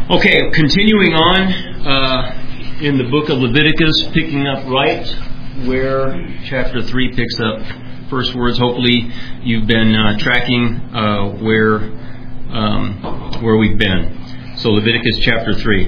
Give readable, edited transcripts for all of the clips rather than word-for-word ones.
Okay, continuing on in the book of Leviticus, picking up right where chapter 3 picks up. First words, hopefully you've been tracking where we've been. So Leviticus chapter 3.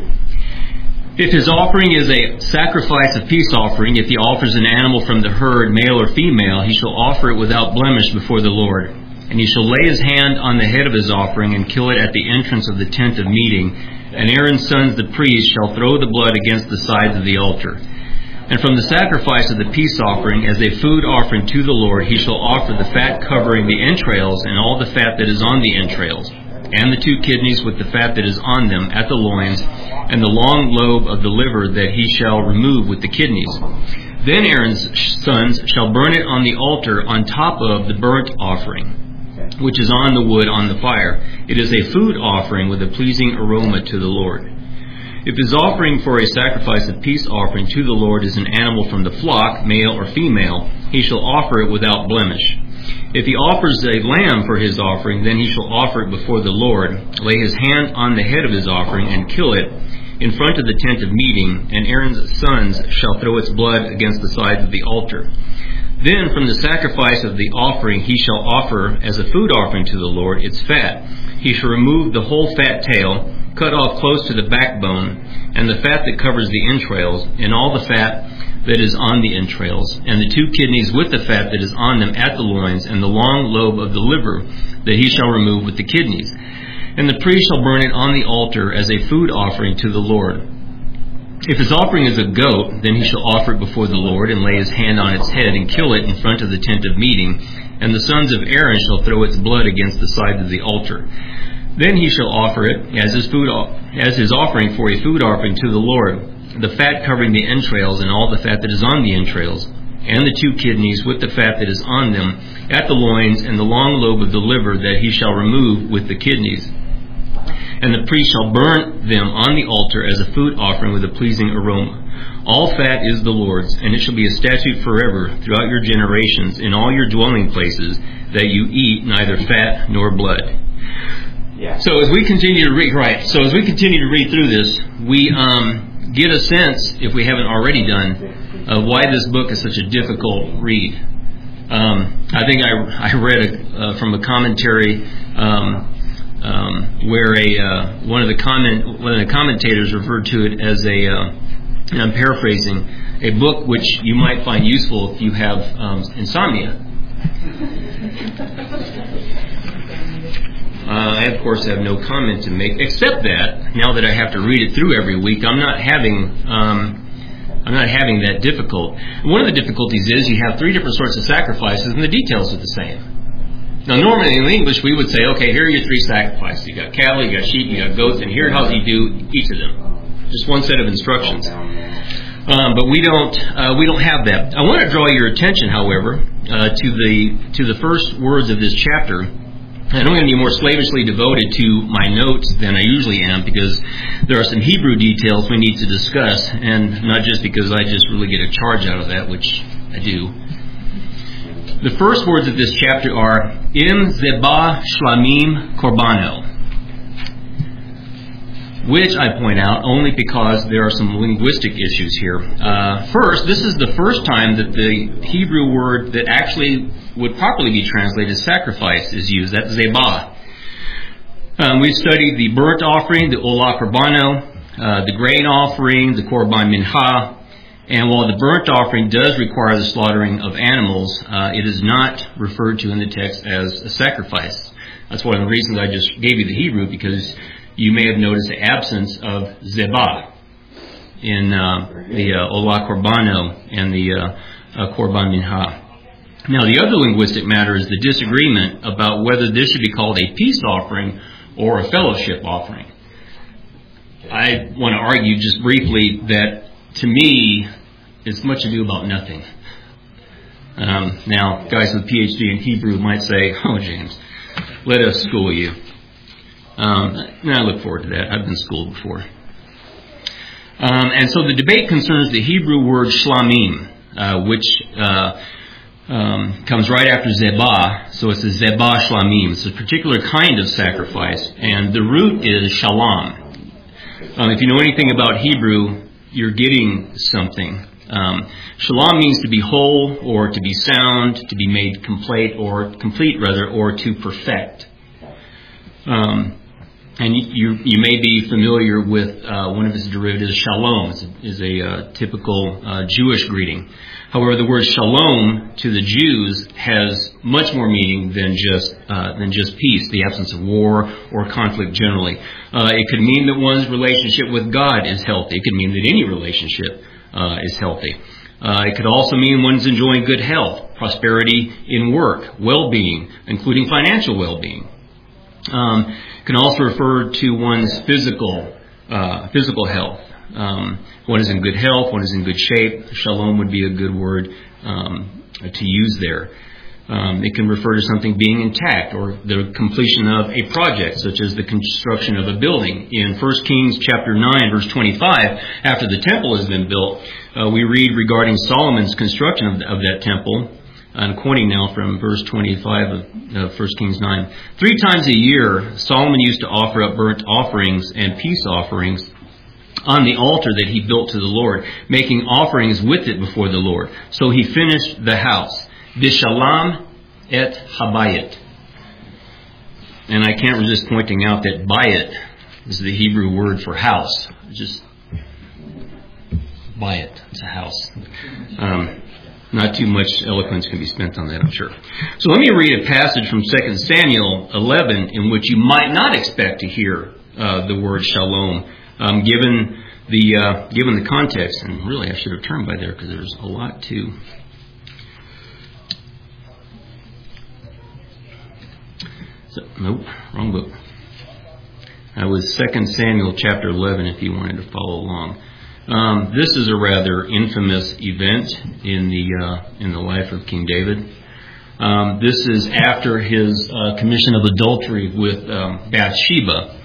If his offering is a sacrifice of peace offering, if he offers an animal from the herd, male or female, he shall offer it without blemish before the Lord. And he shall lay his hand on the head of his offering and kill it at the entrance of the tent of meeting. And Aaron's sons, the priests, shall throw the blood against the sides of the altar. And from the sacrifice of the peace offering, as a food offering to the Lord, he shall offer the fat covering the entrails and all the fat that is on the entrails, and the 2 kidneys with the fat that is on them at the loins, and the long lobe of the liver that he shall remove with the kidneys. Then Aaron's sons shall burn it on the altar on top of the burnt offering, which is on the wood on the fire. It is a food offering with a pleasing aroma to the Lord. If his offering for a sacrifice of peace offering to the Lord is an animal from the flock, male or female, he shall offer it without blemish. If he offers a lamb for his offering, then he shall offer it before the Lord, lay his hand on the head of his offering, and kill it in front of the tent of meeting, and Aaron's sons shall throw its blood against the sides of the altar. Then from the sacrifice of the offering he shall offer as a food offering to the Lord its fat. He shall remove the whole fat tail, cut off close to the backbone, and the fat that covers the entrails, and all the fat that is on the entrails, and the 2 kidneys with the fat that is on them at the loins, and the long lobe of the liver that he shall remove with the kidneys. And the priest shall burn it on the altar as a food offering to the Lord. If his offering is a goat, then he shall offer it before the Lord, and lay his hand on its head, and kill it in front of the tent of meeting, and the sons of Aaron shall throw its blood against the side of the altar. Then he shall offer it as his offering for a food offering to the Lord, the fat covering the entrails and all the fat that is on the entrails, and the 2 kidneys with the fat that is on them at the loins, and the long lobe of the liver that he shall remove with the kidneys. And the priest shall burn them on the altar as a food offering with a pleasing aroma. All fat is the Lord's, and it shall be a statute forever throughout your generations in all your dwelling places, that you eat neither fat nor blood. Yeah. So as we continue to read through this, we get a sense, if we haven't already done, of why this book is such a difficult read. I think I read from a commentary where one of the commentators referred to it as and I'm paraphrasing, a book which you might find useful if you have insomnia. I, of course, have no comment to make, except that now that I have to read it through every week, I'm not having that difficult. One of the difficulties is you have 3 different sorts of sacrifices, and the details are the same. Now, normally in English, we would say, okay, here are your 3 sacrifices. You got cattle, you got sheep, you got goats, and here's how you do each of them. Just one set of instructions. But we don't have that. I want to draw your attention, however, to the first words of this chapter. And I'm going to be more slavishly devoted to my notes than I usually am, because there are some Hebrew details we need to discuss, and not just because I just really get a charge out of that, which I do. The first words of this chapter are Im Zebah Shlamim Korbano, which I point out only because there are some linguistic issues here. First, this is the first time that the Hebrew word that actually would properly be translated sacrifice is used. That's Zebah. We've studied the burnt offering, the Olah Korbano, the grain offering, the Korban Mincha. And while the burnt offering does require the slaughtering of animals, it is not referred to in the text as a sacrifice. That's one of the reasons I just gave you the Hebrew, because you may have noticed the absence of Zebah in the Olah Korbano and the Korban Mincha. Now, the other linguistic matter is the disagreement about whether this should be called a peace offering or a fellowship offering. I want to argue just briefly that, to me, it's much ado about nothing. Now, guys with PhD in Hebrew might say, oh, James, let us school you. And I look forward to that. I've been schooled before. And so the debate concerns the Hebrew word shlamim, which comes right after zebah. So it's a zebah shlamim. It's a particular kind of sacrifice. And the root is shalom. If you know anything about Hebrew, you're getting something. Shalom means to be whole, or to be sound, to be made complete, or to perfect. And you may be familiar with one of its derivatives, shalom, is a typical Jewish greeting. However, the word shalom to the Jews has much more meaning than just peace, the absence of war or conflict generally. It could mean that one's relationship with God is healthy. It could mean that any relationship is healthy. It could also mean one's enjoying good health, prosperity in work, well-being, including financial well-being. It can also refer to one's physical health. One is in good health, one is in good shape. Shalom would be a good word to use there. It can refer to something being intact, or the completion of a project, such as the construction of a building. In 1 Kings chapter 9, verse 25, after the temple has been built, we read regarding Solomon's construction of that temple. I'm quoting now from verse 25 of 1 Kings 9. 3 times a year, Solomon used to offer up burnt offerings and peace offerings on the altar that he built to the Lord, making offerings with it before the Lord. So he finished the house. Bishalam et habayit. And I can't resist pointing out that bayit is the Hebrew word for house. Just bayit, it's a house. Not too much eloquence can be spent on that, I'm sure. So let me read a passage from 2 Samuel 11 in which you might not expect to hear the word shalom, given the context. And really, I should have turned by there because there's a lot to... Nope, wrong book. That was 2 Samuel chapter 11 if you wanted to follow along. This is a rather infamous event in the life of King David. This is after his commission of adultery with Bathsheba.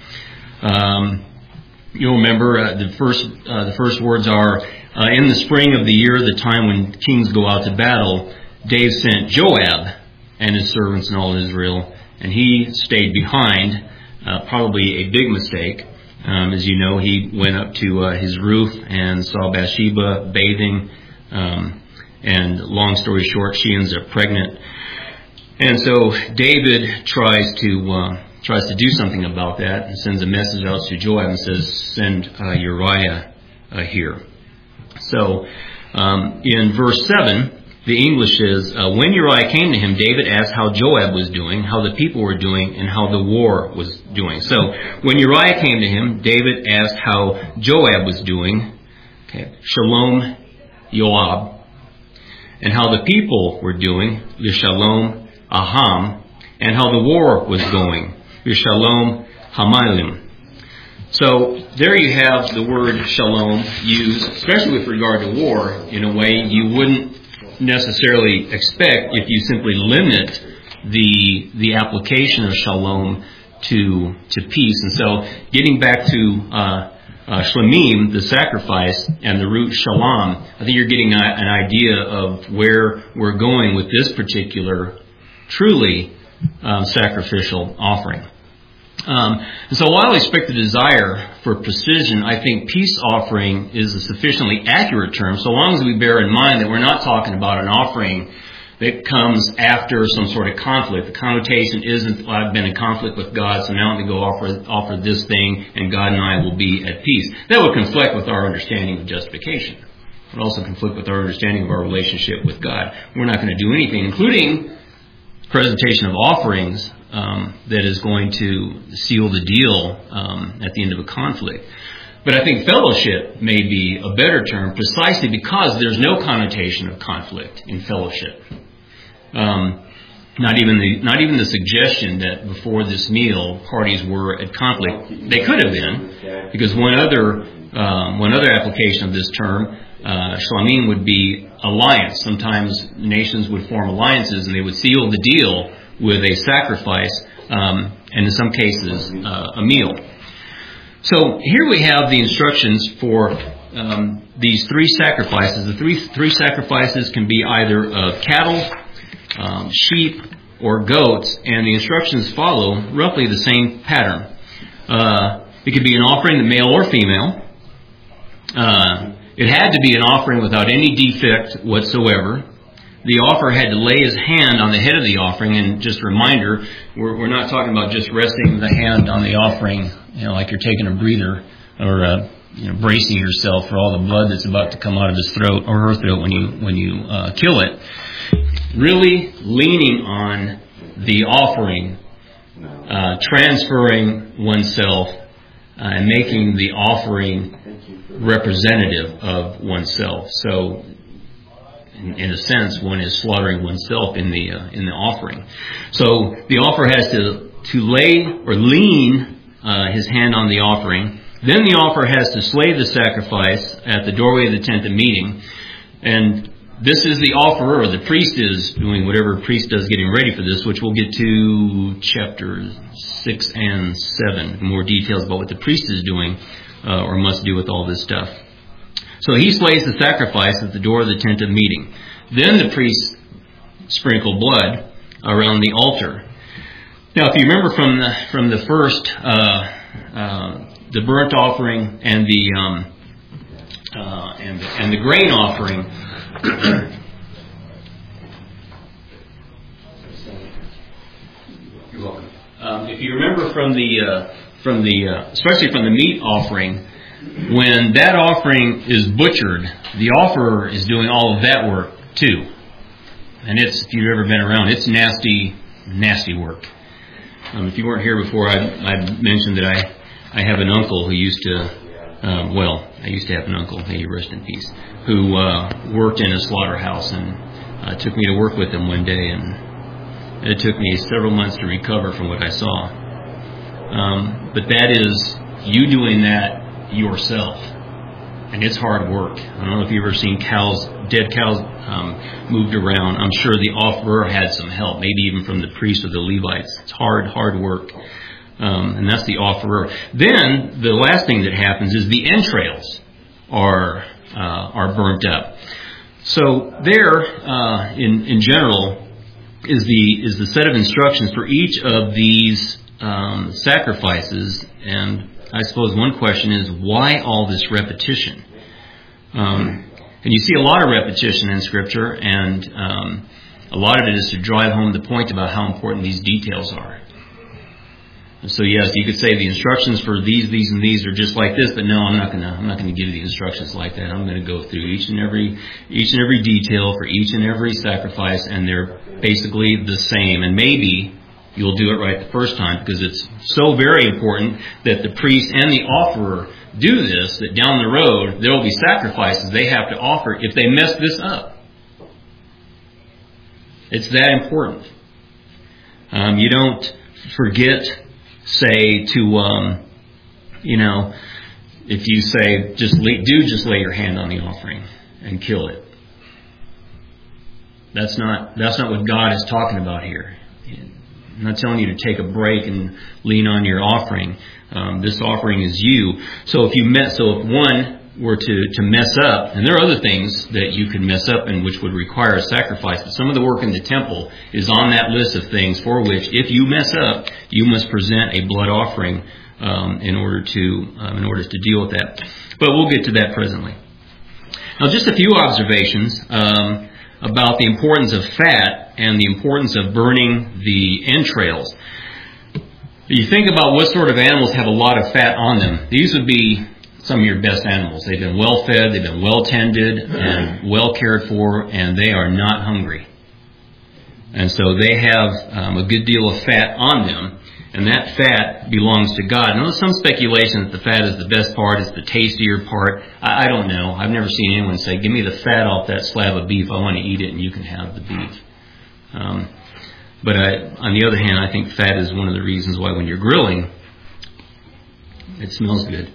You'll remember the first words are, in the spring of the year, the time when kings go out to battle, Dave sent Joab and his servants and all Israel, and he stayed behind, probably a big mistake. As you know, he went up to his roof and saw Bathsheba bathing, and long story short, she ends up pregnant. And so David tries to do something about that and sends a message out to Joab and says, send Uriah here. So in verse 7, the English is, when Uriah came to him, David asked how Joab was doing, how the people were doing, and how the war was doing. So when Uriah came to him, David asked how Joab was doing, Shalom Yoab, and how the people were doing, Shalom Aham, and how the war was going, Shalom Hamalim. So there you have the word shalom used, especially with regard to war, in a way you wouldn't necessarily expect if you simply limit the application of shalom to peace. And so getting back to shlamim, the sacrifice, and the root shalom, I think you're getting an idea of where we're going with this particular truly sacrificial offering. And so while I expect the desire for precision, I think peace offering is a sufficiently accurate term, so long as we bear in mind that we're not talking about an offering that comes after some sort of conflict. The connotation isn't, well, I've been in conflict with God, so now I'm going to go offer this thing, and God and I will be at peace. That would conflict with our understanding of justification. It would also conflict with our understanding of our relationship with God. We're not going to do anything, including presentation of offerings, that is going to seal the deal at the end of a conflict. But I think fellowship may be a better term, precisely because there's no connotation of conflict in fellowship. Not even the suggestion that before this meal parties were at conflict. They could have been, because one other application of this term, shlamim, would be alliance. Sometimes nations would form alliances and they would seal the deal with a sacrifice, and in some cases, a meal. So here we have the instructions for these 3 sacrifices. The three sacrifices can be either of cattle, sheep, or goats, and the instructions follow roughly the same pattern. It could be an offering, the male or female. It had to be an offering without any defect whatsoever. The offerer had to lay his hand on the head of the offering, and just a reminder, we're not talking about just resting the hand on the offering, like you're taking a breather or bracing yourself for all the blood that's about to come out of his throat or her throat when you kill it. Really leaning on the offering, transferring oneself, and making the offering representative of oneself. So, in a sense, one is slaughtering oneself in the offering. So the offerer has to lay or lean his hand on the offering. Then the offerer has to slay the sacrifice at the doorway of the tent of meeting. And this is the offerer. The priest is doing whatever a priest does getting ready for this, which we'll get to chapter 6 and 7. More details about what the priest is doing or must do with all this stuff. So he slays the sacrifice at the door of the tent of meeting. Then the priest sprinkled blood around the altar. Now, if you remember from the first, the burnt offering and the grain offering. You're welcome. If you remember from the especially from the meat offering. When that offering is butchered, the offerer is doing all of that work too. And if you've ever been around, it's nasty, nasty work. If you weren't here before, I mentioned that I have an uncle who used to, I used to have an uncle, may he rest in peace, who worked in a slaughterhouse, and took me to work with him one day, and it took me several months to recover from what I saw. But that is you doing that yourself, and it's hard work. I don't know if you've ever seen dead cows moved around. I'm sure the offerer had some help, maybe even from the priests or the Levites. It's hard work, and that's the offerer. Then the last thing that happens is the entrails are burnt up. So there, in general, is the set of instructions for each of these sacrifices. And I suppose one question is, why all this repetition? And you see a lot of repetition in Scripture, and a lot of it is to drive home the point about how important these details are. And so yes, you could say the instructions for these, and these are just like this, but no, I'm not gonna give you the instructions like that. I'm gonna go through each and every detail for each and every sacrifice, and they're basically the same. And maybe you'll do it right the first time, because it's so very important that the priest and the offerer do this, that down the road there will be sacrifices they have to offer if they mess this up. It's that important. You don't forget, say, to, if you say, just lay your hand on the offering and kill it. That's not what God is talking about here. I'm not telling you to take a break and lean on your offering. This offering is you. So if one were to mess up, and there are other things that you could mess up and which would require a sacrifice, but some of the work in the temple is on that list of things for which, if you mess up, you must present a blood offering in order to deal with that. But we'll get to that presently. Now, just a few observations about the importance of fat and the importance of burning the entrails. You think about what sort of animals have a lot of fat on them. These would be some of your best animals. They've been well fed, they've been well tended, and well cared for, and they are not hungry. And so they have a good deal of fat on them, and that fat belongs to God. Now, there's some speculation that the fat is the best part, it's the tastier part. I don't know. I've never seen anyone say, give me the fat off that slab of beef, I want to eat it, and you can have the beef. But on the other hand, I think fat is one of the reasons why when you're grilling, it smells good.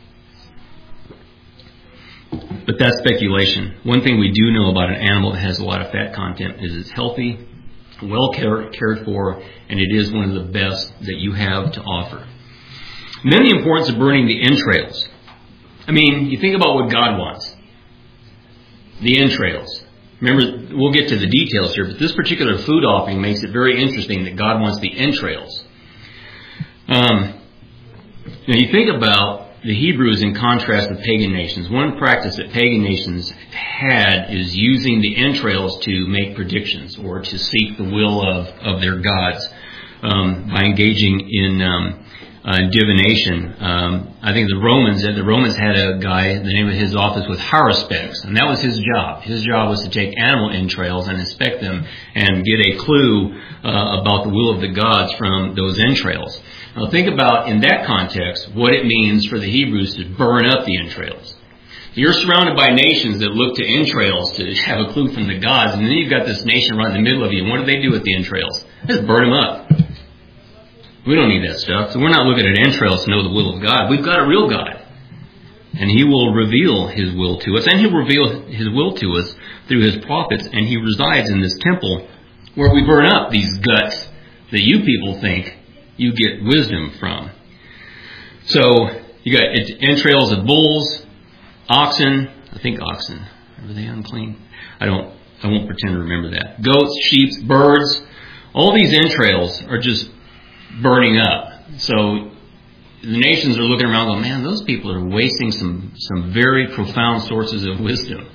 But that's speculation. One thing we do know about an animal that has a lot of fat content is it's healthy, well cared for, and it is one of the best that you have to offer. And then the importance of burning the entrails. I mean, you think about what God wants. The entrails. Remember, we'll get to the details here, but this particular food offering makes it very interesting that God wants the entrails. Now you think about the Hebrews in contrast to pagan nations. One practice that pagan nations had is using the entrails to make predictions or to seek the will of their gods by engaging in divination. I think the Romans had a guy, the name of his office was Haruspex, and that was his job. His job was to take animal entrails and inspect them and get a clue about the will of the gods from those entrails. Now think about, in that context, what it means for the Hebrews to burn up the entrails. You're surrounded by nations that look to entrails to have a clue from the gods, and then you've got this nation right in the middle of you, and what do they do with the entrails? They just burn them up. We don't need that stuff. So we're not looking at entrails to know the will of God. We've got a real God. And He will reveal His will to us. And He'll reveal His will to us through His prophets. And He resides in this temple where we burn up these guts that you people think you get wisdom from. So you got entrails of bulls, oxen. I think oxen. Are they unclean? I won't pretend to remember that. Goats, sheep, birds. All these entrails are just burning up. So the nations are looking around going, man, those people are wasting some very profound sources of wisdom.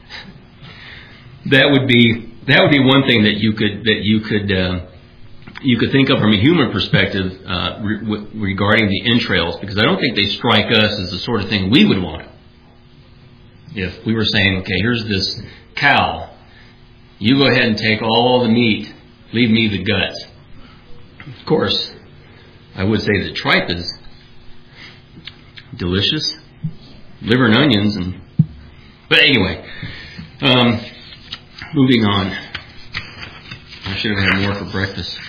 That would be one thing that you could think of from a human perspective regarding the entrails, because I don't think they strike us as the sort of thing we would want. If we were saying, okay, here's this cow, you go ahead and take all the meat, leave me the guts. Of course, I would say the tripe is delicious, liver and onions, but anyway, moving on. I should have had more for breakfast.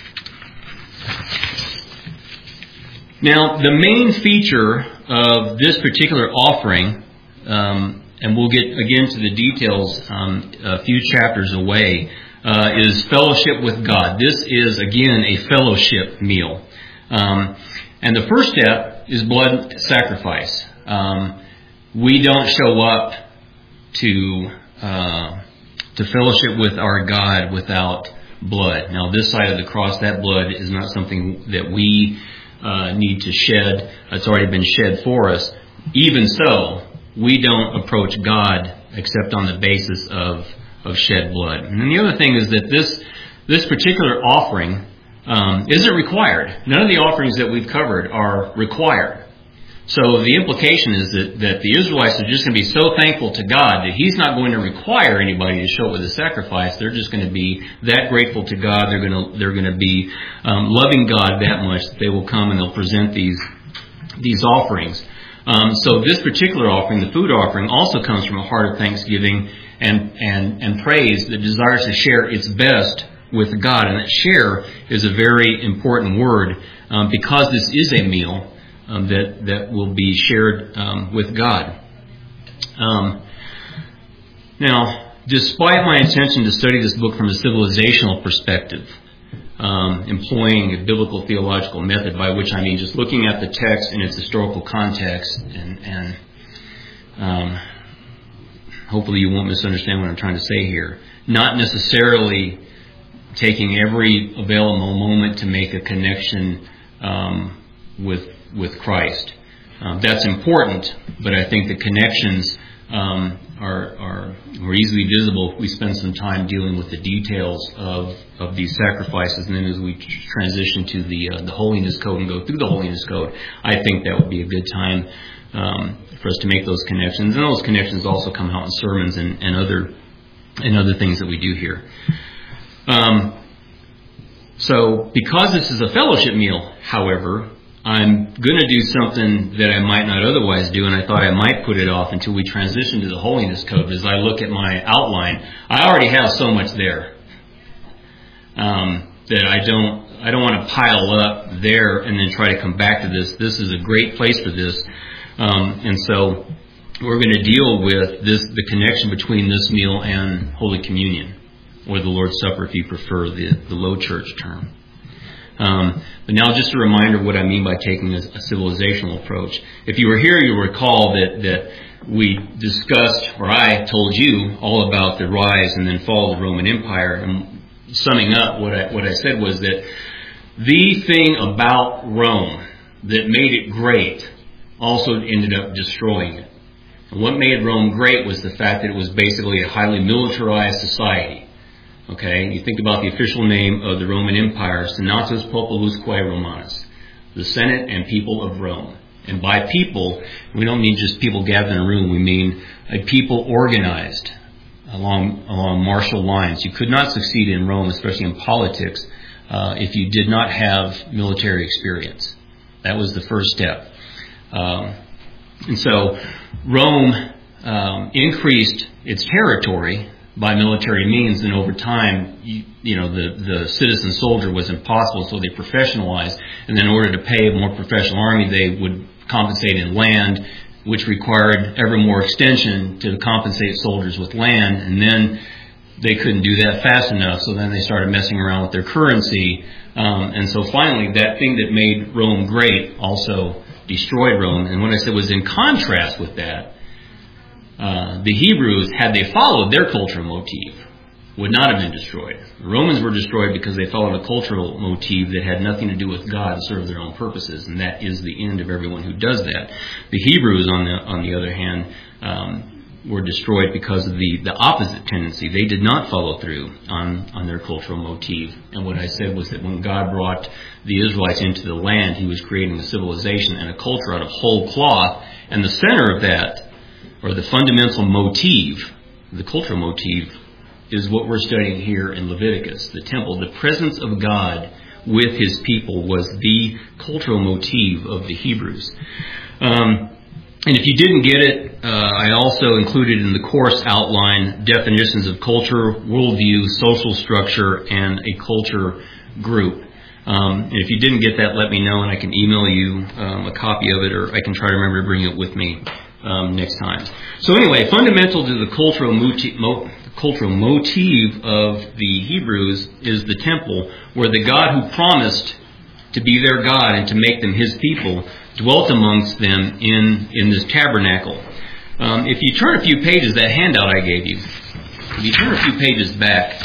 Now, the main feature of this particular offering, and we'll get again to the details a few chapters away, is fellowship with God. This is, again, a fellowship meal. And the first step is blood sacrifice. We don't show up to fellowship with our God without blood. Now, this side of the cross, that blood is not something that we need to shed. It's already been shed for us. Even so, we don't approach God except on the basis of shed blood. And then the other thing is that this particular offering isn't required. None of the offerings that we've covered are required. So the implication is that the Israelites are just going to be so thankful to God that He's not going to require anybody to show up with a sacrifice. They're just going to be that grateful to God. They're going to be loving God that much that they will come and they'll present these offerings. So this particular offering, the food offering, also comes from a heart of thanksgiving and praise that desires to share its best with God. And that share is a very important word because this is a meal that will be shared with God. Now, despite my intention to study this book from a civilizational perspective, employing a biblical theological method, by which I mean just looking at the text in its historical context, and hopefully you won't misunderstand what I'm trying to say here. Not necessarily taking every available moment to make a connection with Christ. That's important, but I think the connections are more easily visible if we spend some time dealing with the details of these sacrifices, and then as we transition to the Holiness Code and go through the Holiness Code, I think that would be a good time for us to make those connections. And those connections also come out in sermons and other things that we do here. So because this is a fellowship meal, however, I'm going to do something that I might not otherwise do, and I thought I might put it off until we transition to the Holiness Code. As I look at my outline, I already have so much there that I don't want to pile up there and then try to come back to this. This is a great place for this, and so we're going to deal with the connection between this meal and Holy Communion, or the Lord's Supper if you prefer the Low Church term. But now just a reminder of what I mean by taking a civilizational approach. If you were here, you'll recall that we discussed, or I told you, all about the rise and then fall of the Roman Empire. And summing up, what I said was that the thing about Rome that made it great also ended up destroying it. And what made Rome great was the fact that it was basically a highly militarized society. Okay, you think about the official name of the Roman Empire, Senatus Populusque Romanus, the Senate and people of Rome. And by people, we don't mean just people gathered in a room. We mean a people organized along martial lines. You could not succeed in Rome, especially in politics, if you did not have military experience. That was the first step. And so Rome increased its territory by military means, and over time, the citizen soldier was impossible, so they professionalized. And then in order to pay a more professional army, they would compensate in land, which required ever more extension to compensate soldiers with land. And then they couldn't do that fast enough, so then they started messing around with their currency. And so finally, that thing that made Rome great also destroyed Rome. And what I said was in contrast with that, the Hebrews, had they followed their cultural motif, would not have been destroyed. The Romans were destroyed because they followed a cultural motif that had nothing to do with God to serve their own purposes, and that is the end of everyone who does that. The Hebrews, on the other hand, were destroyed because of the opposite tendency. They did not follow through on their cultural motif. And what I said was that when God brought the Israelites into the land, He was creating a civilization and a culture out of whole cloth, and the center of that, or the fundamental motif, the cultural motif, is what we're studying here in Leviticus, the temple. The presence of God with His people was the cultural motif of the Hebrews. And if you didn't get it, I also included in the course outline definitions of culture, worldview, social structure, and a culture group. And if you didn't get that, let me know, and I can email you a copy of it, or I can try to remember to bring it with me next time. So anyway, fundamental to the cultural motif of the Hebrews is the temple, where the God who promised to be their God and to make them His people dwelt amongst them in this tabernacle. If you turn a few pages, that handout I gave you, if you turn a few pages back,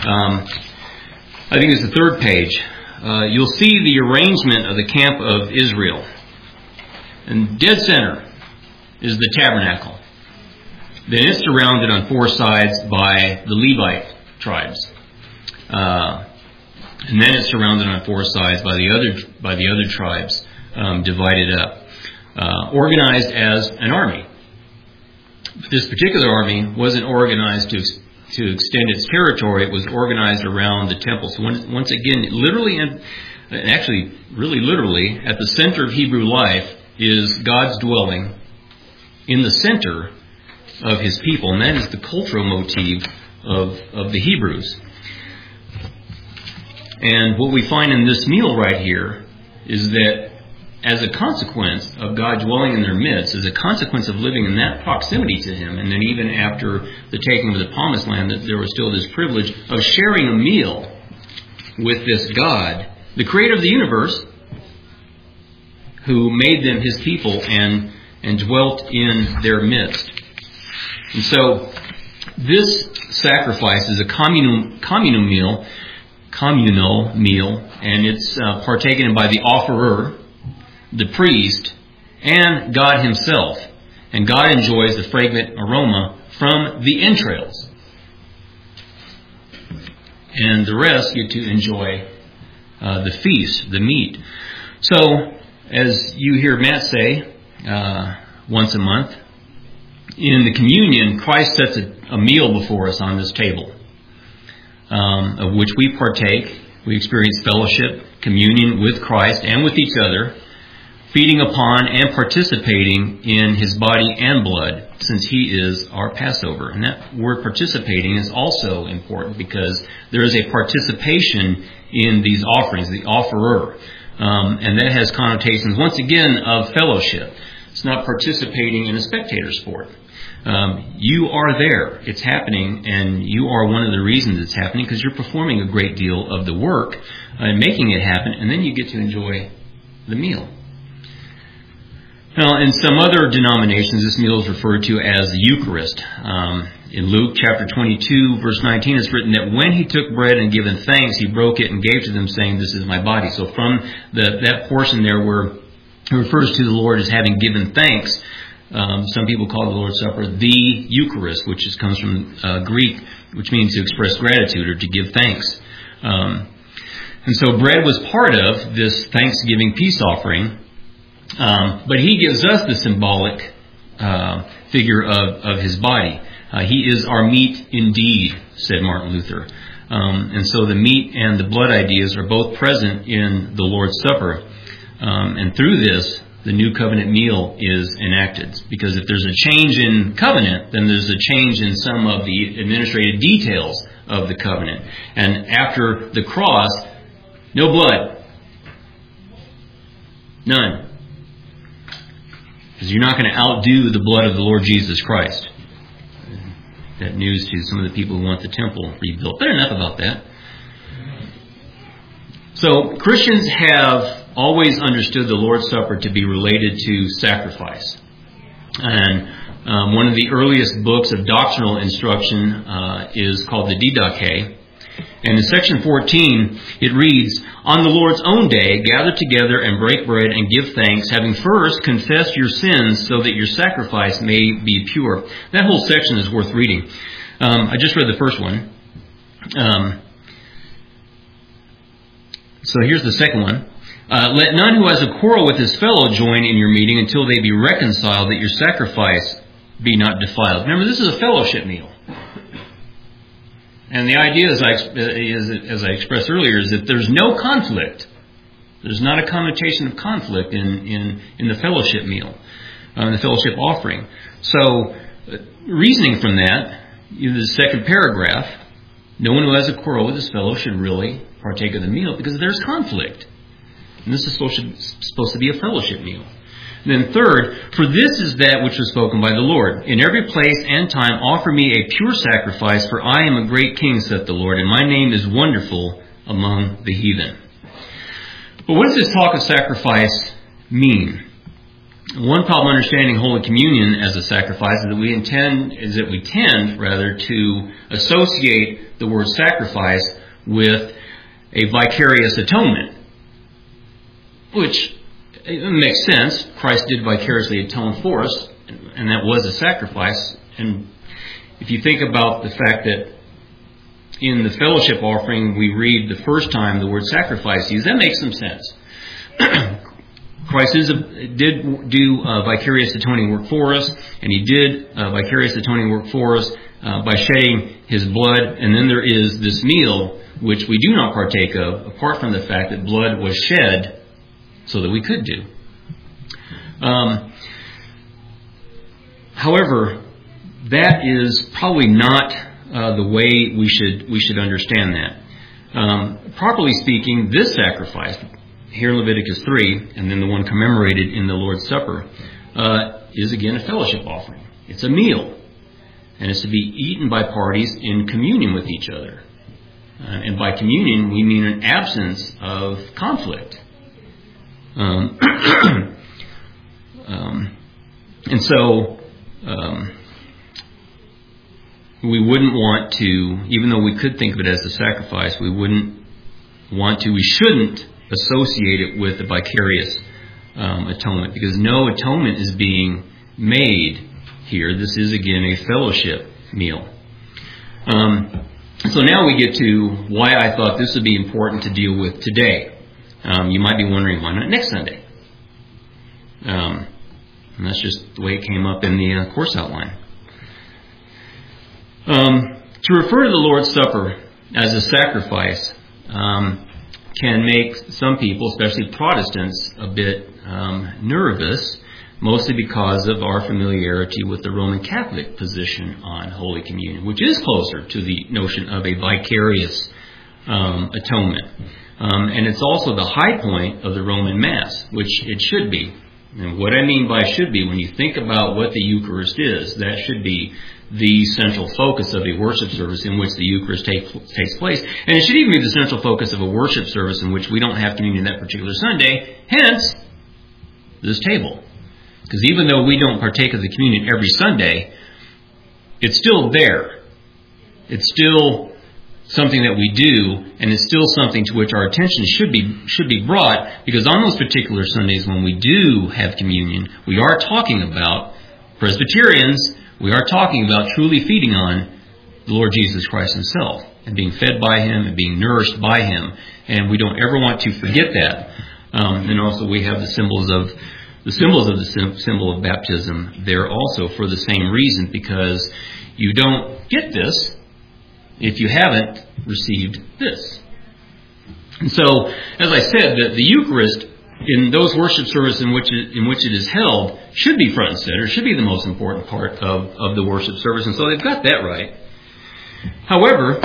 I think it's the third page, you'll see the arrangement of the camp of Israel. And dead center is the tabernacle. Then it's surrounded on four sides by the Levite tribes. And then it's surrounded on four sides by the other tribes, divided up, organized as an army. But this particular army wasn't organized to extend its territory. It was organized around the temple. So once again, literally, and actually really literally, at the center of Hebrew life is God's dwelling in the center of His people, and that is the cultural motif of the Hebrews. And what we find in this meal right here is that as a consequence of God dwelling in their midst, as a consequence of living in that proximity to Him, and then even after the taking of the Promised Land, that there was still this privilege of sharing a meal with this God, the Creator of the universe, who made them His people and dwelt in their midst. And so this sacrifice is a communal meal, and it's partaken by the offerer, the priest, and God Himself. And God enjoys the fragrant aroma from the entrails. And the rest get to enjoy the feast, the meat. So, as you hear Matt say once a month, in the communion, Christ sets a meal before us on this table, of which we partake. We experience fellowship, communion with Christ and with each other, feeding upon and participating in His body and blood, since He is our Passover. And that word participating is also important because there is a participation in these offerings, the offerer. And that has connotations, once again, of fellowship. It's not participating in a spectator sport. You are there. It's happening, and you are one of the reasons it's happening, because you're performing a great deal of the work and making it happen, and then you get to enjoy the meal. Now, in some other denominations, this meal is referred to as the Eucharist. In Luke chapter 22, verse 19, it's written that when He took bread and given thanks, He broke it and gave to them, saying, "This is my body." So from that portion there where It refers to the Lord as having given thanks. Some people call the Lord's Supper the Eucharist, which comes from Greek, which means to express gratitude or to give thanks. And so bread was part of this Thanksgiving peace offering, but he gives us the symbolic figure of his body. He is our meat indeed, said Martin Luther. And so the meat and the blood ideas are both present in the Lord's Supper. And through this, the new covenant meal is enacted. Because if there's a change in covenant, then there's a change in some of the administrative details of the covenant. And after the cross, no blood. None. Because you're not going to outdo the blood of the Lord Jesus Christ. That news to some of the people who want the temple rebuilt. But enough about that. So Christians have always understood the Lord's Supper to be related to sacrifice. And one of the earliest books of doctrinal instruction is called the Didache. And in section 14, it reads, "On the Lord's own day, gather together and break bread and give thanks, having first confessed your sins so that your sacrifice may be pure." That whole section is worth reading. I just read the first one. So here's the second one. "Let none who has a quarrel with his fellow join in your meeting until they be reconciled, that your sacrifice be not defiled." Remember, this is a fellowship meal. And the idea, as I expressed earlier, is that there's no conflict. There's not a connotation of conflict in the fellowship meal, the fellowship offering. So, reasoning from that, the second paragraph, no one who has a quarrel with his fellow should really partake of the meal because there's conflict. And this is supposed to be a fellowship meal. And then third, "For this is that which was spoken by the Lord. In every place and time offer me a pure sacrifice, for I am a great king, saith the Lord, and my name is wonderful among the heathen." But what does this talk of sacrifice mean? One problem understanding Holy Communion as a sacrifice is that we tend to associate the word sacrifice with a vicarious atonement, which it makes sense. Christ did vicariously atone for us, and that was a sacrifice. And if you think about the fact that in the fellowship offering we read the first time the word sacrifice used, that makes some sense. Christ did do vicarious atoning work for us, and he did vicarious atoning work for us by shedding his blood. And then there is this meal, which we do not partake of, apart from the fact that blood was shed so that we could do. However, that is probably not the way we should understand that. Properly speaking, this sacrifice, here in Leviticus 3, and then the one commemorated in the Lord's Supper, is again a fellowship offering. It's a meal, and it's to be eaten by parties in communion with each other. And by communion, we mean an absence of conflict. And so we wouldn't want to, even though we could think of it as a sacrifice, we shouldn't associate it with the vicarious atonement, because no atonement is being made here. This is again a fellowship meal. So now we get to why I thought this would be important to deal with today. You might be wondering, why not next Sunday? And that's just the way it came up in the course outline. To refer to the Lord's Supper as a sacrifice can make some people, especially Protestants, a bit nervous, mostly because of our familiarity with the Roman Catholic position on Holy Communion, which is closer to the notion of a vicarious atonement. And it's also the high point of the Roman Mass, which it should be. And what I mean by should be, when you think about what the Eucharist is, that should be the central focus of a worship service in which the Eucharist takes place. And it should even be the central focus of a worship service in which we don't have communion that particular Sunday, hence this table. Because even though we don't partake of the communion every Sunday, it's still there. It's still something that we do, and it's still something to which our attention should be brought, because on those particular Sundays when we do have communion, we are talking about Presbyterians, we are talking about truly feeding on the Lord Jesus Christ Himself, and being fed by Him, and being nourished by Him, and we don't ever want to forget that. And also we have the symbols of the symbol of baptism there also for the same reason, because you don't get this if you haven't received this. And so, as I said, the Eucharist in those worship services in which it is held should be front and center, should be the most important part of the worship service, and so they've got that right. However,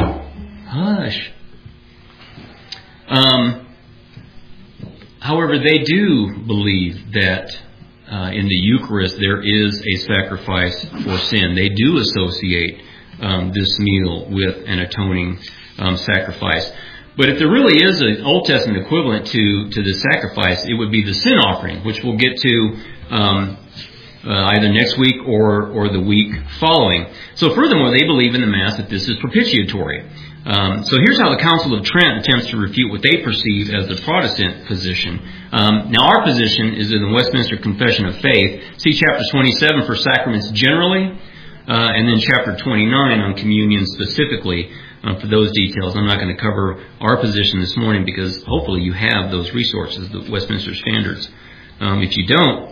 however, they do believe that in the Eucharist there is a sacrifice for sin. They do associate this meal with an atoning sacrifice. But if there really is an Old Testament equivalent to the sacrifice, it would be the sin offering, which we'll get to either next week or the week following. So furthermore, they believe in the Mass that this is propitiatory. So here's how the Council of Trent attempts to refute what they perceive as the Protestant position. Now our position is in the Westminster Confession of Faith. See chapter 27 for sacraments generally, and then chapter 29 on communion specifically. For those details, I'm not going to cover our position this morning because hopefully you have those resources, the Westminster Standards. If you don't,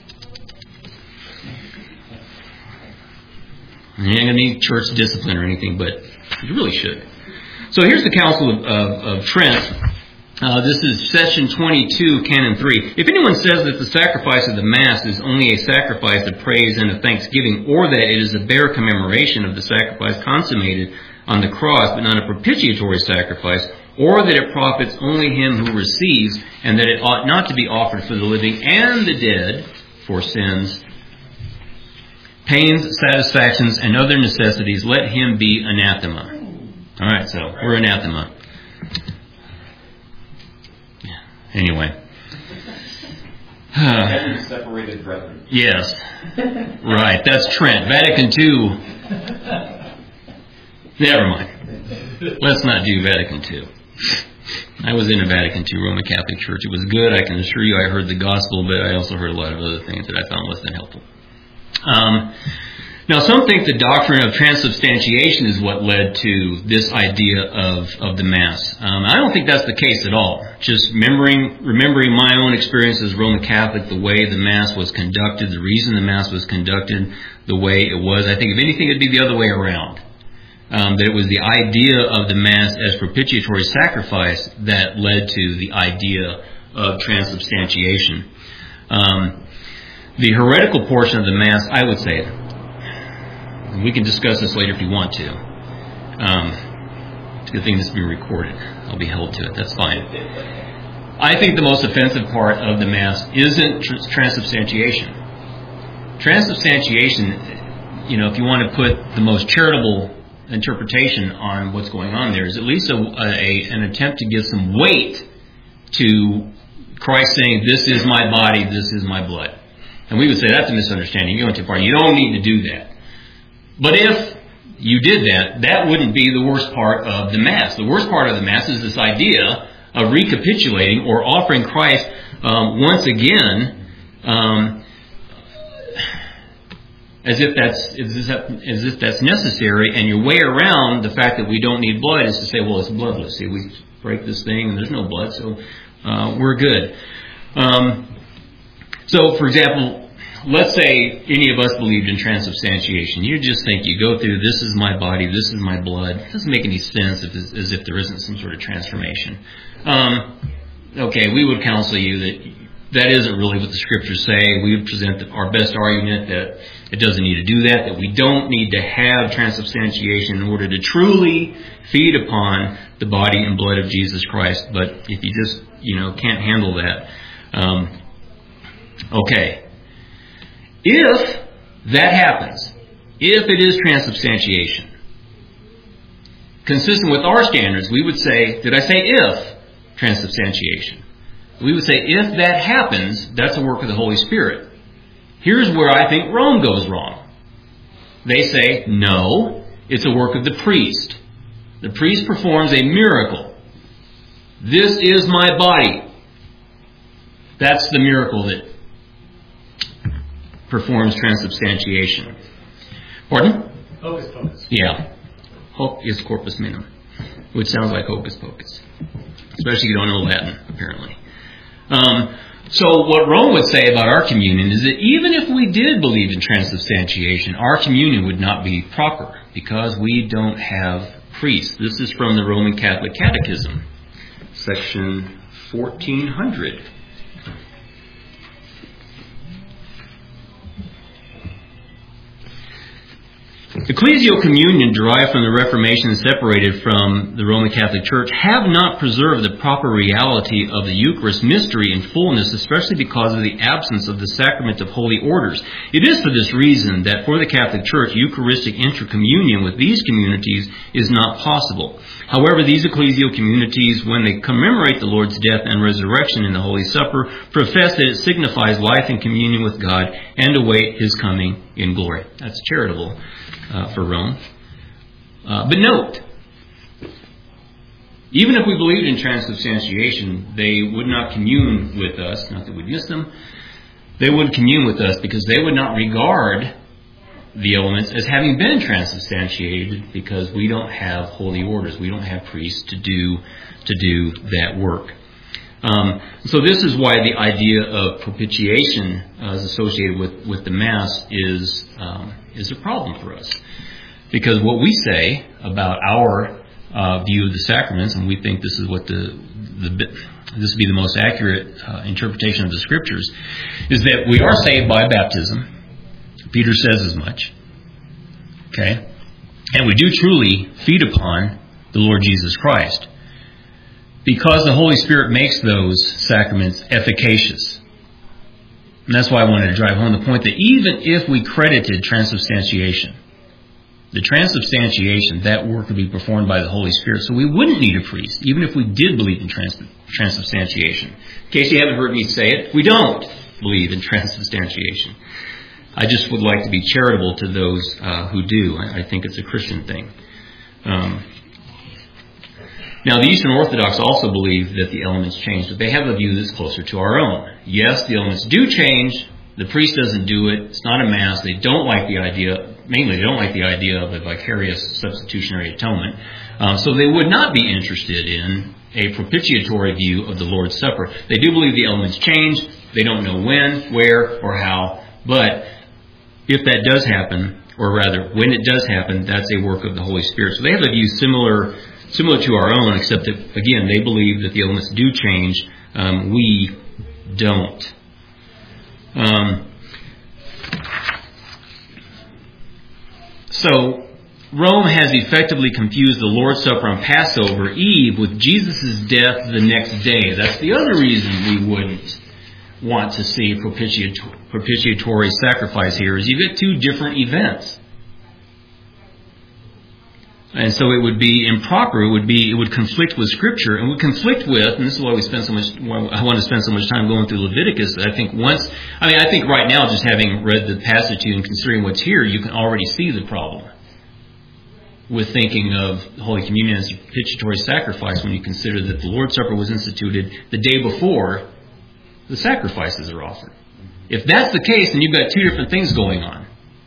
you ain't going to need church discipline or anything, but you really should. So here's the Council of Trent. This is Session 22, Canon 3. If anyone says that the sacrifice of the Mass is only a sacrifice of praise and of thanksgiving, or that it is a bare commemoration of the sacrifice consummated on the cross, but not a propitiatory sacrifice, or that it profits only him who receives, and that it ought not to be offered for the living and the dead for sins, pains, satisfactions, and other necessities, let him be anathema. All right, so we're anathema. Anyway. Separated brethren. Yes. Right, that's Trent. Vatican II. Never mind. Let's not do Vatican II. I was in a Vatican II Roman Catholic Church. It was good. I can assure you I heard the gospel, but I also heard a lot of other things that I found less than helpful. Now, some think the doctrine of transubstantiation is what led to this idea of the Mass. I don't think that's the case at all. Just remembering my own experience as Roman Catholic, the way the Mass was conducted, the reason the Mass was conducted the way it was, I think if anything it'd be the other way around. That it was the idea of the Mass as propitiatory sacrifice that led to the idea of transubstantiation. The heretical portion of the Mass, I would say, and we can discuss this later if you want to. It's a good thing this is being recorded. I'll be held to it. That's fine. I think the most offensive part of the Mass isn't transubstantiation. Transubstantiation, if you want to put the most charitable interpretation on what's going on there, is at least an attempt to give some weight to Christ saying, "This is my body, this is my blood." And we would say that's a misunderstanding. You're going too far. You don't need to do that. But if you did that, that wouldn't be the worst part of the Mass. The worst part of the Mass is this idea of recapitulating or offering Christ once again as if that's necessary, and your way around the fact that we don't need blood is to say, well, it's bloodless. See, we break this thing and there's no blood, so we're good. So, for example, let's say any of us believed in transubstantiation. You just think you go through, this is my body, this is my blood. It doesn't make any sense as if there isn't some sort of transformation. Okay, we would counsel you that isn't really what the Scriptures say. We would present our best argument that it doesn't need to do that we don't need to have transubstantiation in order to truly feed upon the body and blood of Jesus Christ. But if you just, can't handle that, okay. If that happens, if it is transubstantiation, consistent with our standards, we would say, did I say if transubstantiation? We would say if that happens, that's a work of the Holy Spirit. Here's where I think Rome goes wrong. They say, no, it's a work of the priest. The priest performs a miracle. This is my body. That's the miracle that performs transubstantiation. Pardon? Hocus pocus. Yeah. Hoc is corpus minum, which sounds like hocus pocus. Especially if you don't know Latin, apparently. So what Rome would say about our communion is that even if we did believe in transubstantiation, our communion would not be proper because we don't have priests. This is from the Roman Catholic Catechism, section 1400. Ecclesial communion, derived from the Reformation and separated from the Roman Catholic Church, have not preserved the proper reality of the Eucharist mystery in fullness, especially because of the absence of the sacrament of holy orders. It is for this reason that for the Catholic Church, Eucharistic intercommunion with these communities is not possible. However, these ecclesial communities, when they commemorate the Lord's death and resurrection in the Holy Supper, profess that it signifies life in communion with God and await His coming in glory. That's charitable for Rome. But note, even if we believed in transubstantiation, they would not commune with us, not that we'd miss them, they would commune with us because they would not regard the elements as having been transubstantiated because we don't have holy orders. We don't have priests to do that work. So this is why the idea of propitiation as associated with the Mass is a problem for us. Because what we say about our view of the sacraments, and we think this is what this would be the most accurate interpretation of the Scriptures, is that we are saved by baptism. Peter says as much. Okay? And we do truly feed upon the Lord Jesus Christ. Because the Holy Spirit makes those sacraments efficacious. And that's why I wanted to drive home the point that even if we credited transubstantiation, the transubstantiation, that work would be performed by the Holy Spirit. So we wouldn't need a priest, even if we did believe in transubstantiation. In case you haven't heard me say it, we don't believe in transubstantiation. I just would like to be charitable to those who do. I think it's a Christian thing. Now, the Eastern Orthodox also believe that the elements change, but they have a view that's closer to our own. Yes, the elements do change. The priest doesn't do it. It's not a Mass. They don't like the idea, mainly they don't like the idea of a vicarious substitutionary atonement. So they would not be interested in a propitiatory view of the Lord's Supper. They do believe the elements change. They don't know when, where, or how. But if that does happen, or rather, when it does happen, that's a work of the Holy Spirit. So they have a view similar to our own, except that, again, they believe that the elements do change. We don't. So, Rome has effectively confused the Lord's Supper on Passover Eve with Jesus' death the next day. That's the other reason we wouldn't want to see propitiatory sacrifice here, is you get two different events. And so it would be improper. It would conflict with Scripture, and would conflict with. And this is why I want to spend so much time going through Leviticus. I think right now, just having read the passage and considering what's here, you can already see the problem with thinking of Holy Communion as a propitiatory sacrifice when you consider that the Lord's Supper was instituted the day before the sacrifices are offered. If that's the case, then you've got two different things going on.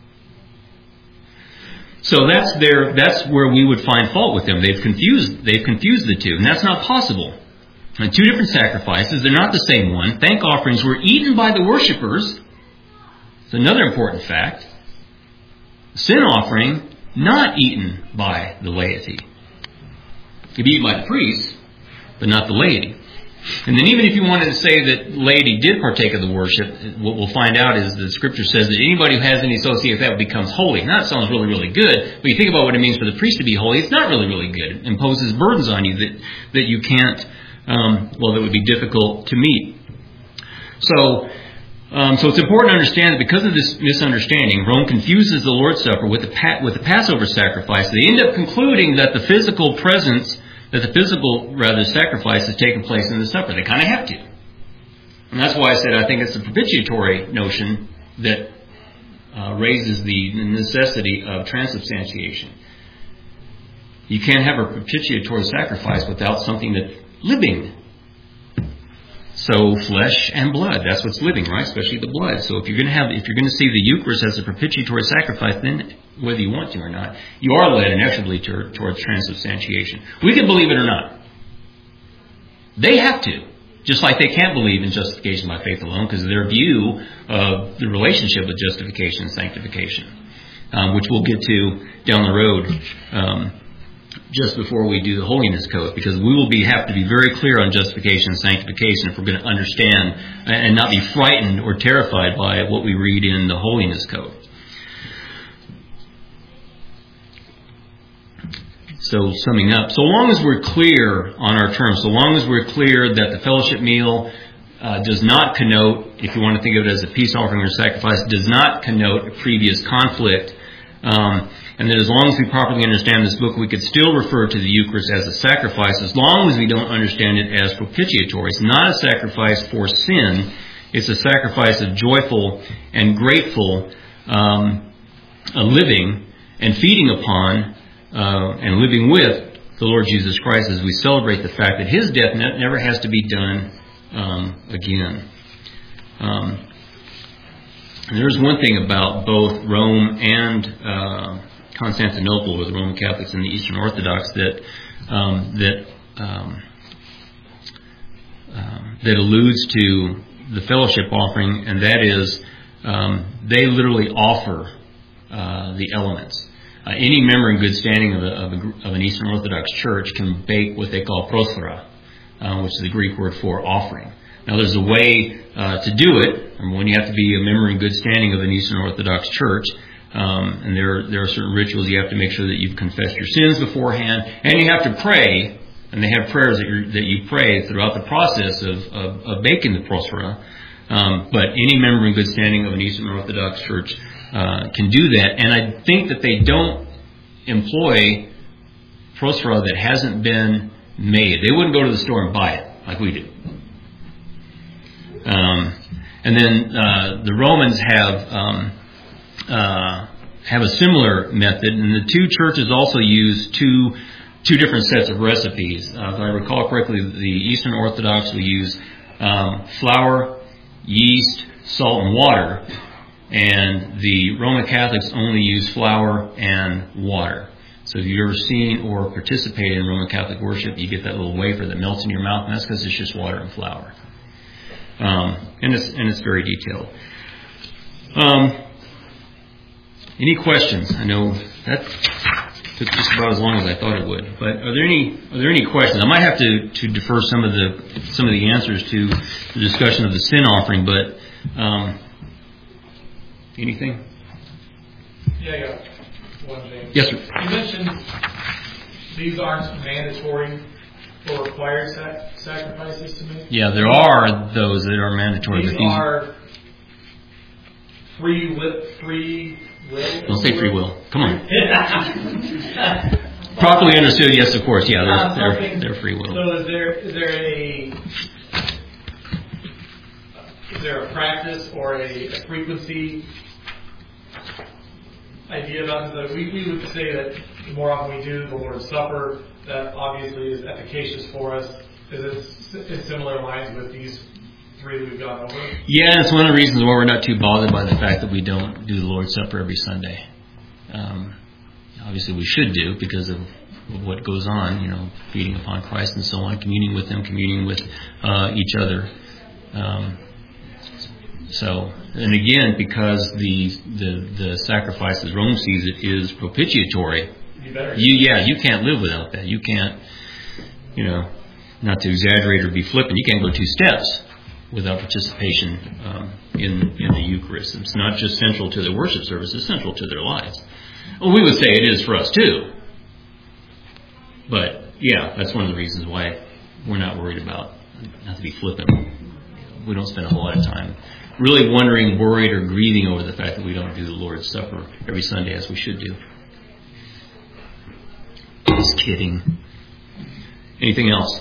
So that's where we would find fault with them. They've confused the two, and that's not possible. And two different sacrifices, they're not the same one. Thank offerings were eaten by the worshipers. It's another important fact. Sin offering, not eaten by the laity. It could be eaten by the priests, but not the laity. And then even if you wanted to say that laity did partake of the worship, what we'll find out is that Scripture says that anybody who has any association with that becomes holy. Now, that sounds really, really good, but you think about what it means for the priest to be holy, it's not really, really good. It imposes burdens on you that you can't, that would be difficult to meet. So it's important to understand that because of this misunderstanding, Rome confuses the Lord's Supper with the Passover sacrifice. They end up concluding that the physical sacrifice has taken place in the supper. They kind of have to. And that's why I said I think it's the propitiatory notion that raises the necessity of transubstantiation. You can't have a propitiatory sacrifice without something that's living. So flesh and blood, that's what's living, right? Especially the blood. So if you're going to see the Eucharist as a propitiatory sacrifice, then whether you want to or not, you are led inexorably towards transubstantiation. We can believe it or not. They have to. Just like they can't believe in justification by faith alone because of their view of the relationship with justification and sanctification, which we'll get to down the road just before we do the Holiness Code, because we will have to be very clear on justification and sanctification if we're going to understand and not be frightened or terrified by what we read in the Holiness Code. So summing up, so long as we're clear on our terms, so long as we're clear that the fellowship meal does not connote, if you want to think of it as a peace offering or sacrifice, does not connote a previous conflict, and that as long as we properly understand this book, we could still refer to the Eucharist as a sacrifice, as long as we don't understand it as propitiatory. It's not a sacrifice for sin. It's a sacrifice of joyful and grateful living and feeding upon and living with the Lord Jesus Christ as we celebrate the fact that His death never has to be done again. And there's one thing about both Rome and Constantinople, or the Roman Catholics and the Eastern Orthodox, that alludes to the fellowship offering, and that is they literally offer the elements. Any member in good standing of an Eastern Orthodox church can bake what they call prosphora, which is the Greek word for offering. Now, there's a way to do it. When you have to be a member in good standing of an Eastern Orthodox church, and there are certain rituals. You have to make sure that you've confessed your sins beforehand, and you have to pray. And they have prayers that you pray throughout the process of baking the prosphora. But any member in good standing of an Eastern Orthodox church can do that. And I think that they don't employ prosphora that hasn't been made. They wouldn't go to the store and buy it like we do. And then the Romans have a similar method, and the two churches also use two different sets of recipes. If I recall correctly, the Eastern Orthodox will use flour, yeast, salt, and water, and the Roman Catholics only use flour and water. So if you've ever seen or participated in Roman Catholic worship, you get that little wafer that melts in your mouth, and that's because it's just water and flour. And it's very detailed. Any questions? I know that took just about as long as I thought it would. But are there any questions? I might have to defer some of the answers to the discussion of the sin offering. But anything? Yeah, I got one thing. Yes, sir. You mentioned these aren't mandatory or required sacrifices to make. Yeah, there are those that are mandatory. These are free will. Don't say free will. Come on. Properly understood, yes, of course. Yeah, they're free will. So is there a practice or a frequency idea about this? We would say that the more often we do the Lord's Supper, that obviously is efficacious for us. Is it in similar lines with these three that we've gone over? Yeah, it's one of the reasons why we're not too bothered by the fact that we don't do the Lord's Supper every Sunday. Obviously we should do because of what goes on, feeding upon Christ and so on, communing with Him, communing with each other. And again, because the sacrifice as Rome sees it is propitiatory, you can't live without that. You can't, not to exaggerate or be flippant, you can't go 2 steps without participation in the Eucharist. It's not just central to their worship service, it's central to their lives. Well, we would say it is for us too. But, yeah, that's one of the reasons why we're not worried about, not to be flippant, we don't spend a whole lot of time really wondering, worried, or grieving over the fact that we don't do the Lord's Supper every Sunday as we should do. Just kidding. Anything else?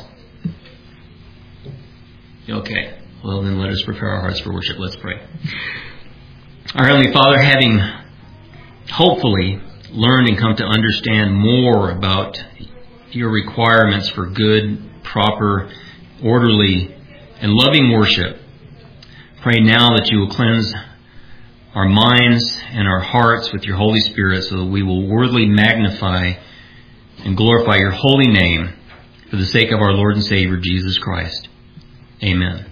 Okay. Well, then let us prepare our hearts for worship. Let's pray. Our Heavenly Father, having hopefully learned and come to understand more about your requirements for good, proper, orderly, and loving worship. Pray now that you will cleanse our minds and our hearts with your Holy Spirit so that we will worthily magnify and glorify your holy name for the sake of our Lord and Savior, Jesus Christ. Amen.